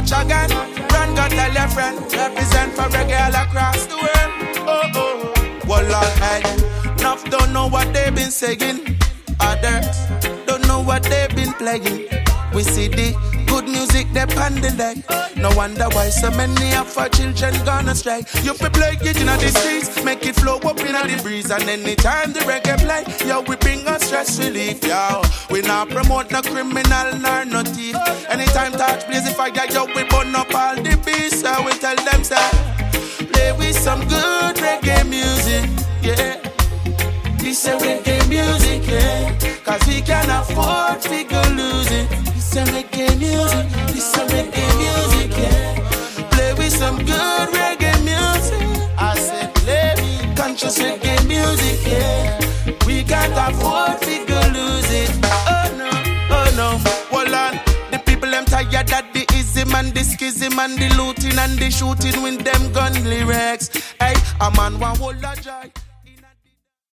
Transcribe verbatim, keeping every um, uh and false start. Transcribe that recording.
watch again. Run, go tell your friend. Represent for reggae all across the world. Oh, oh. Well, all hey. Enough don't know what they've been saying. Others don't know what they've been playing. We see the good music they on the leg. No wonder why so many of our children gone astray. You fi play it in the streets, make it flow up in the breeze. And anytime the reggae play, yo, we bring us stress relief, yo. We not promote no criminal nor no thief. Anytime touch blaze the fire, yo, we burn up all the beasts. So we tell them, say, play with some good reggae music, yeah. This is reggae music, yeah. Cause we can afford to go lose it. This is reggae music, this is reggae music, yeah. Play with some good reggae music. I said play with conscious reggae music, yeah. We can't afford to go lose it. Oh no, oh no. Hold on, the people them tired that the ism and the schism and the looting and the shooting with them gun lyrics. Hey, a man want hold a joy.